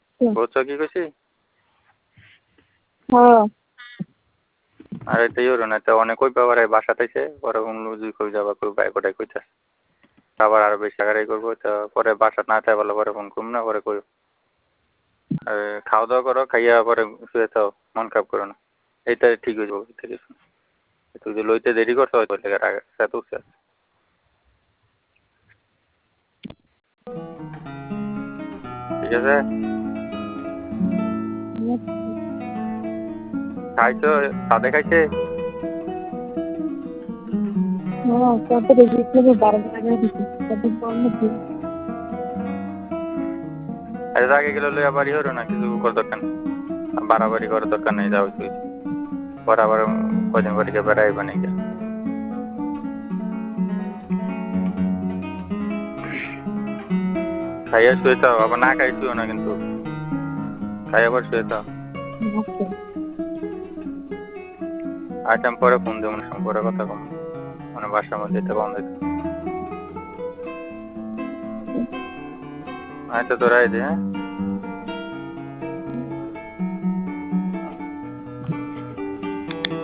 বুঝছো কি কইছি? হ্যাঁ। আর এটাই হলো না, তো অনেক কই পাবার বাসা থেকে পরে অন্য কই যাবা কই বাইক ওটাই কইতাছে আবার আরো বেশি টাকারই করবো, তো পরে বাসা না থাকা ভালো, পরে ফোন করুম না, পরে কই খাওয়া দাওয়া করো, খাইয়া পরে শুয়ে থাও, মন খারাপ করো না, এইটা ঠিক হয়ে যাবো থেকে। তুই যে লইতে দেরি করছো হয়তো আগে সাথে উঠছে। ঠিক আছে, খাইছো? সাদে খাইছে? হ্যাঁ, তারপরে দেখলে 12 টাকা দিচ্ছে, তারপর কম নাকি? এর আগে গেলে লইয়া বাড়ি হলো না, কিছু করার দরকার নেই, বাড়াবাড়ি করার দরকার নেই, যাও তুই পরে আবার কদিন পরে গিয়ে বেড়াই বানাই গিয়া খাইয়া শুয়ে থাও, আবার না খাই শুয়েও না কিন্তু, খাই আবার শুয়ে থাও। আচ্ছা। আচ্ছা আমি পরে ফোন দেবো, পরে কথা কম, মানে বাসার মধ্যে এটা বন্ধ হইতে। আচ্ছা তোরাই দে, হ্যাঁ।